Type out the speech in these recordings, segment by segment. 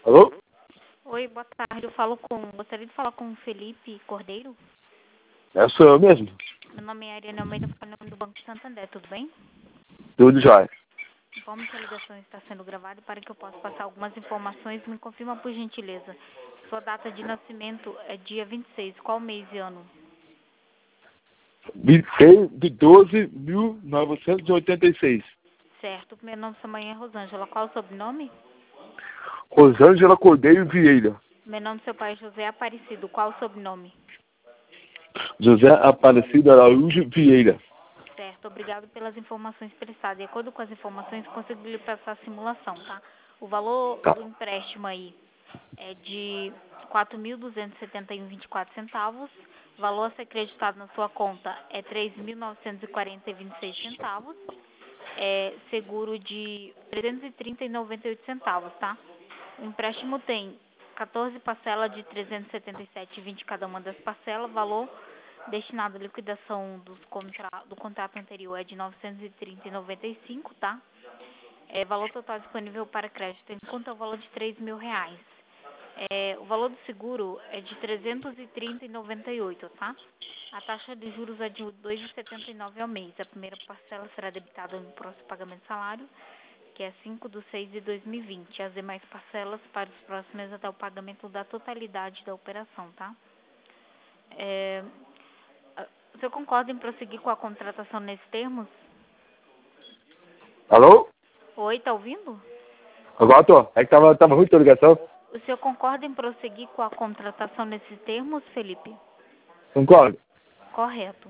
Alô? Oi, boa tarde. Gostaria de falar com o Felipe Cordeiro. Sou eu mesmo. Meu nome é Ariane Almeida, falando do Banco Santander, tudo bem? Tudo jóia. Informo que a ligação está sendo gravada e para que eu possa passar algumas informações, me confirma por gentileza. Sua data de nascimento é dia 26, qual mês e ano? 26 de 12.986. Certo. Meu nome sua mãe é Rosângela. Qual o sobrenome? Rosângela Cordeiro Vieira. Meu nome seu pai é José Aparecido. Qual o sobrenome? José Aparecido Araújo Vieira. Certo. Obrigado pelas informações prestadas. De acordo com as informações, consigo lhe passar a simulação, tá? O valor Tá. do empréstimo aí é de R$ 4.271,24. O valor a ser acreditado na sua conta é R$ 3.940,26. É seguro de R$ 330,98, tá? O empréstimo tem 14 parcelas de R$ 377,20 cada uma das parcelas. Valor destinado à liquidação do contrato anterior é de R$ 930,95, tá? Valor total disponível para crédito em conta é o valor de R$ 3.000. O valor do seguro é de R$ 330,98, tá? A taxa de juros é de R$ 2,79 ao mês. A primeira parcela será debitada no próximo pagamento de salário, que é 5/6/2020. As demais parcelas para os próximos meses até o pagamento da totalidade da operação, tá? O senhor concorda em prosseguir com a contratação nesses termos? Alô? Oi, tá ouvindo? Agora tô. É que tava ruim a ligação. O senhor concorda em prosseguir com a contratação nesses termos, Felipe? Concordo. Correto.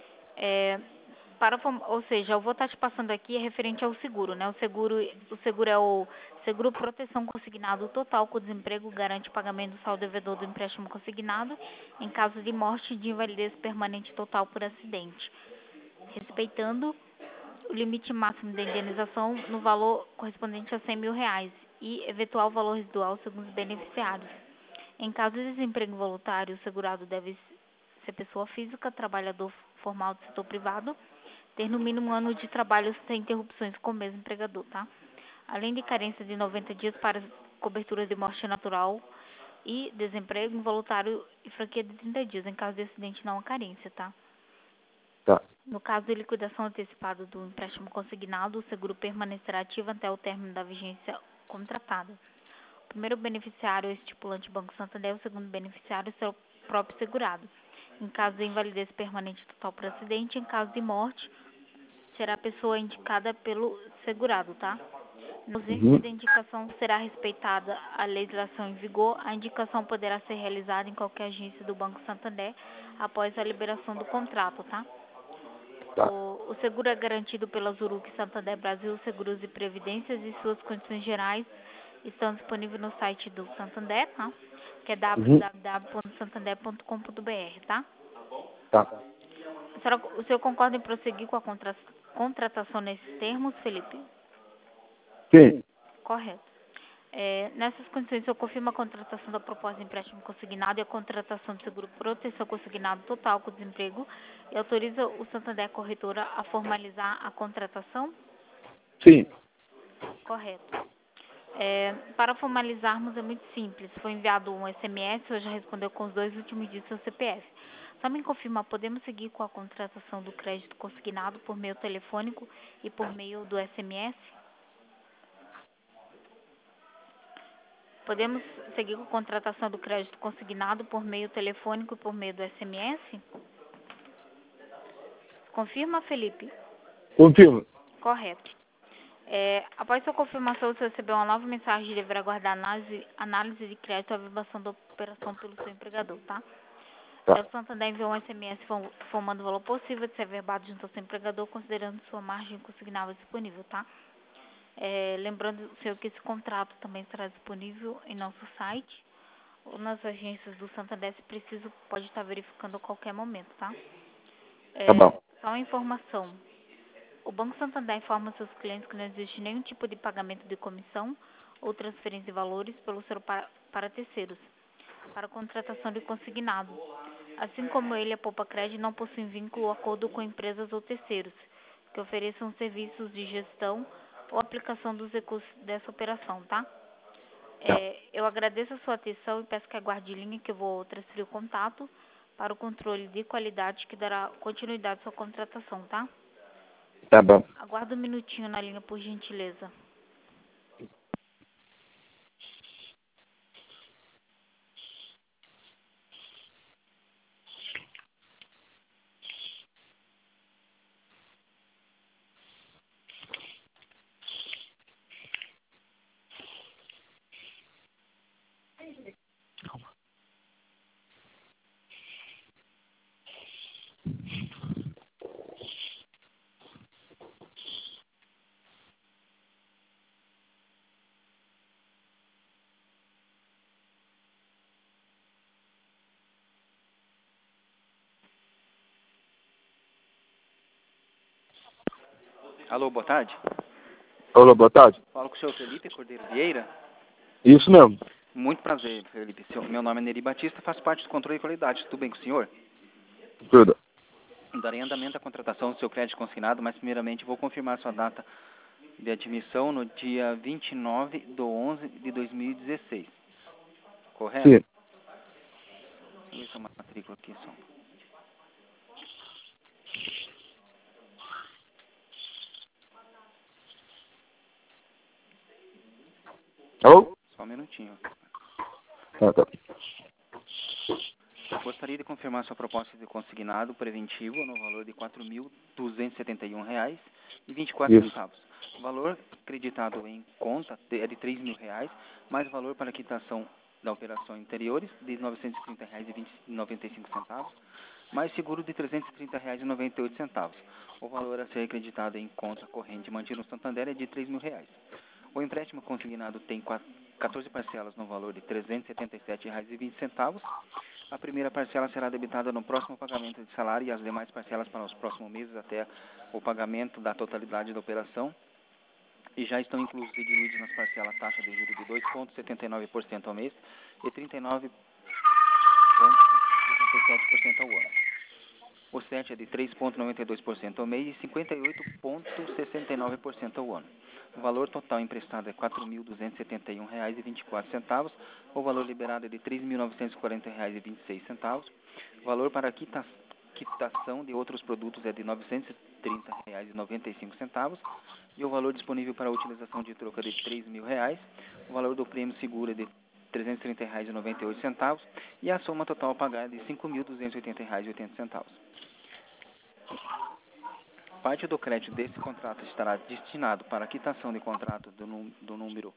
Ou seja, eu vou estar te passando aqui referente ao seguro, né? O seguro é o seguro proteção consignado total com desemprego, garante pagamento do saldo devedor do empréstimo consignado em caso de morte e de invalidez permanente total por acidente, respeitando o limite máximo da indenização no valor correspondente a R$ 100.000 e eventual valor residual segundo os beneficiários. Em caso de desemprego voluntário, o segurado deve ser pessoa física, trabalhador formal do setor privado, ter no mínimo 1 ano de trabalho sem interrupções com o mesmo empregador, tá? Além de carência de 90 dias para cobertura de morte natural e desemprego involuntário e franquia de 30 dias. Em caso de acidente, não há carência, tá? Tá. No caso de liquidação antecipada do empréstimo consignado, o seguro permanecerá ativo até o término da vigência contratada. O primeiro beneficiário é o estipulante Banco Santander, o segundo beneficiário é o próprio segurado. Em caso de invalidez permanente total por acidente, em caso de morte, será a pessoa indicada pelo segurado, tá? Na ausência de indicação, será respeitada a legislação em vigor. A indicação poderá ser realizada em qualquer agência do Banco Santander após a liberação do contrato, tá? Tá. O seguro é garantido pela Zurich Santander Brasil Seguros e Previdências e suas condições gerais estão disponíveis no site do Santander, tá? Que é www.santander.com.br, tá? Tá. O senhor concorda em prosseguir com a contratação nesses termos, Felipe? Sim. Correto. Nessas condições, o senhor confirma a contratação da proposta de empréstimo consignado e a contratação de seguro proteção consignado total com desemprego e autoriza o Santander Corretora a formalizar a contratação? Sim. Correto. Para formalizarmos é muito simples. Foi enviado um SMS, você já respondeu com os 2 últimos dígitos do seu CPF. Só me confirmar, podemos seguir com a contratação do crédito consignado por meio telefônico e por meio do SMS? Podemos seguir com a contratação do crédito consignado por meio telefônico e por meio do SMS? Confirma, Felipe? Confirmo. Correto. Após sua confirmação, você recebeu uma nova mensagem e deverá aguardar análise de crédito e averbação da operação pelo seu empregador, tá? Tá. O Santander enviou um SMS informando o valor possível de ser averbado junto ao seu empregador, considerando sua margem consignável disponível, tá? Lembrando, senhor, que esse contrato também estará disponível em nosso site ou nas agências do Santander, se preciso, pode estar verificando a qualquer momento, tá? Tá bom. Só uma informação. O Banco Santander informa seus clientes que não existe nenhum tipo de pagamento de comissão ou transferência de valores pelo seu para terceiros, para contratação de consignado. Assim como ele, a Poupa Crédito não possui vínculo ou acordo com empresas ou terceiros que ofereçam serviços de gestão ou aplicação dos recursos dessa operação, tá? Eu agradeço a sua atenção e peço que aguarde em linha que eu vou transferir o contato para o controle de qualidade que dará continuidade à sua contratação, tá? Tá bom. Aguarda um minutinho na linha, por gentileza. Alô, boa tarde. Olá, boa tarde. Falo com o senhor Felipe Cordeiro Vieira. Isso mesmo. Muito prazer, Felipe. Meu nome é Neri Batista, faço parte do controle de qualidade. Tudo bem com o senhor? Tudo. Darei andamento à contratação do seu crédito consignado, mas primeiramente vou confirmar sua data de admissão no dia 29/11/2016. Correto? Sim. Deixa eu ver sua matrícula aqui só. Alô? Só um minutinho. Tá. Gostaria de confirmar sua proposta de consignado preventivo no valor de R$ 4.271,24. Isso. O valor acreditado em conta é de R$ 3.000, mais o valor para quitação da operação interiores de R$ 930,95, mais seguro de R$ 330,98. O valor a ser acreditado em conta corrente mantido no Santander é de R$ 3.000. O empréstimo consignado tem 14 parcelas no valor de R$ 377,20. A primeira parcela será debitada no próximo pagamento de salário e as demais parcelas para os próximos meses até o pagamento da totalidade da operação. E já estão inclusos e diluídos nas parcelas a taxa de juros de 2,79% ao mês e 39,67% ao ano. O CET é de 3,92% ao mês e 58,69% ao ano. O valor total emprestado é R$ 4.271,24. O valor liberado é de R$ 3.940,26. O valor para quitação de outros produtos é de R$ 930,95. E o valor disponível para a utilização de troca é de R$ 3.000. O valor do prêmio seguro é de R$ 330,98. E a soma total a pagar é de R$ 5.280,80. Parte do crédito desse contrato estará destinado para a quitação de contrato do número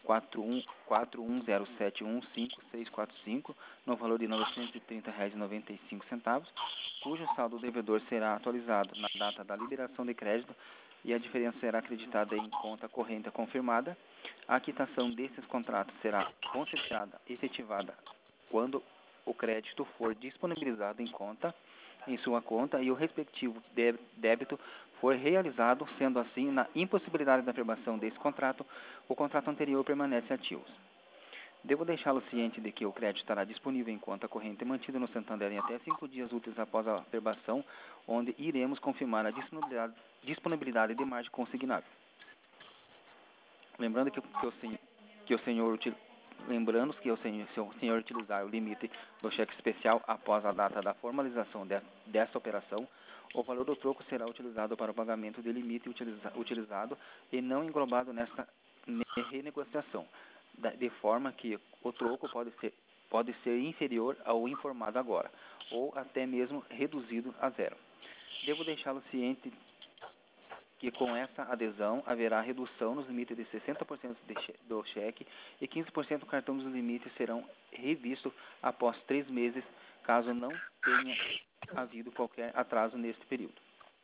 4107156645, no valor de R$ 930,95, cujo saldo devedor será atualizado na data da liberação de crédito e a diferença será acreditada em conta corrente confirmada. A quitação desses contratos será considerada efetivada quando o crédito for disponibilizado em sua conta e o respectivo débito for realizado, sendo assim, na impossibilidade da aprovação desse contrato, o contrato anterior permanece ativo. Devo deixá-lo ciente de que o crédito estará disponível em conta corrente mantido no Santander em até 5 dias úteis após a aprovação, onde iremos confirmar a disponibilidade de margem consignável. Lembrando que o senhor utilizar o limite do cheque especial após a data da formalização dessa operação, o valor do troco será utilizado para o pagamento do limite utilizado e não englobado nesta renegociação, de forma que o troco pode ser inferior ao informado agora, ou até mesmo reduzido a zero. Devo deixá-lo ciente que com essa adesão haverá redução nos limites de 60% do cheque e 15% do cartão dos limites serão revistos após 3 meses, caso não tenha havido qualquer atraso neste período.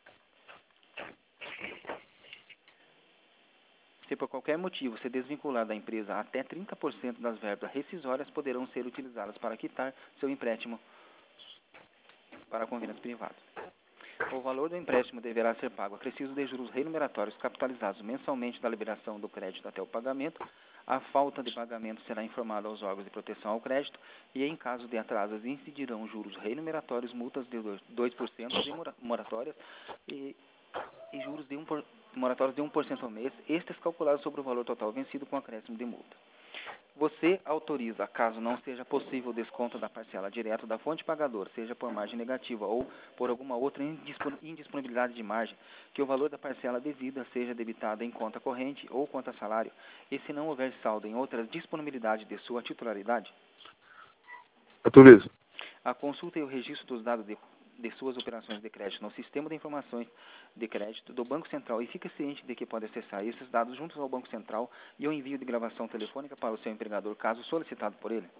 Se por qualquer motivo se desvincular da empresa, até 30% das verbas rescisórias poderão ser utilizadas para quitar seu empréstimo para convênios privados. O valor do empréstimo deverá ser pago acrescido de juros remuneratórios capitalizados mensalmente da liberação do crédito até o pagamento. A falta de pagamento será informada aos órgãos de proteção ao crédito e, em caso de atrasos, incidirão juros remuneratórios, multas de 2% de moratórias e juros de moratórios de 1% ao mês, estes calculados sobre o valor total vencido com acréscimo de multa. Você autoriza, caso não seja possível o desconto da parcela direto da fonte pagadora, seja por margem negativa ou por alguma outra indisponibilidade de margem, que o valor da parcela devida seja debitado em conta corrente ou conta salário, e se não houver saldo em outras disponibilidades de sua titularidade, Autorizo. a consulta e o registro dos dados de suas operações de crédito no sistema de informações de crédito do Banco Central e fica ciente de que pode acessar esses dados juntos ao Banco Central e o envio de gravação telefônica para o seu empregador, caso solicitado por ele.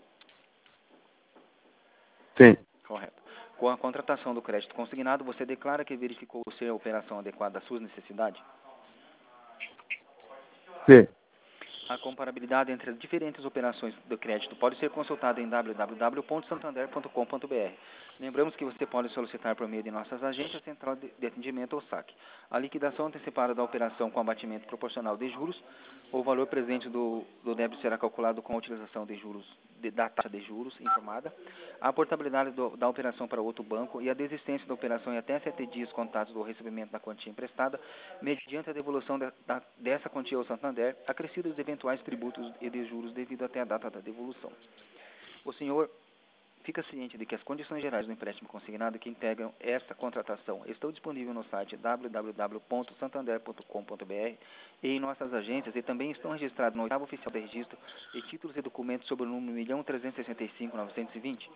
Sim. Correto. Com a contratação do crédito consignado, você declara que verificou ser a operação adequada às suas necessidades? Sim. A comparabilidade entre as diferentes operações do crédito pode ser consultada em www.santander.com.br. Lembramos que você pode solicitar por meio de nossas agências central de atendimento ou saque a liquidação antecipada da operação com abatimento proporcional de juros. O valor presente do débito será calculado com a utilização de juros da taxa de juros informada, a portabilidade da operação para outro banco e a desistência da operação em até 7 dias contados do recebimento da quantia emprestada, mediante a devolução dessa quantia ao Santander, acrescidos os eventuais tributos e de juros devido até a data da devolução. O senhor fica ciente de que as condições gerais do empréstimo consignado que integram esta contratação estão disponíveis no site www.santander.com.br e em nossas agências e também estão registrados no oitavo oficial de registro e títulos e documentos sob o número 1.365.920.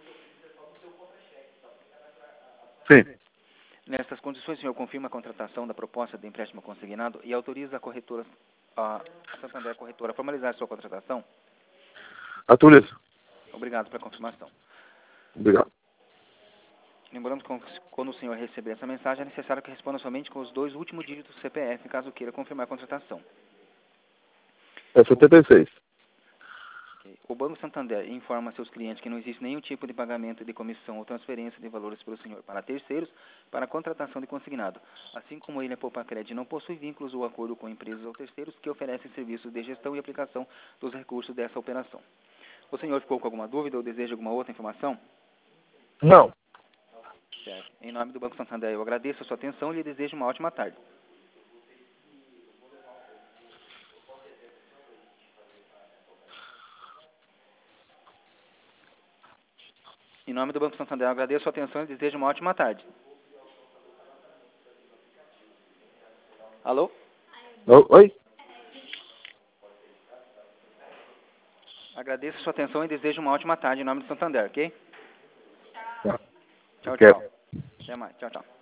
Sim. Nestas condições, o senhor confirma a contratação da proposta de empréstimo consignado e autoriza a Santander Corretora a formalizar sua contratação? Autorizo. Obrigado pela confirmação. Obrigado. Lembramos que quando o senhor receber essa mensagem, é necessário que responda somente com os 2 últimos dígitos do CPF, caso queira confirmar a contratação. É 76. Okay. O Banco Santander informa a seus clientes que não existe nenhum tipo de pagamento de comissão ou transferência de valores pelo senhor para terceiros para a contratação de consignado. Assim como ele, a Poupacred não possui vínculos ou acordo com empresas ou terceiros que oferecem serviços de gestão e aplicação dos recursos dessa operação. O senhor ficou com alguma dúvida ou deseja alguma outra informação? Não. Certo. Em nome do Banco Santander, eu agradeço a sua atenção e lhe desejo uma ótima tarde. Em nome do Banco Santander, eu agradeço a sua atenção e desejo uma ótima tarde. Alô? Oi? Agradeço a sua atenção e desejo uma ótima tarde em nome do Santander, ok? Tá. Tchau, Quero. tchau. Até mais. Tchau, tchau.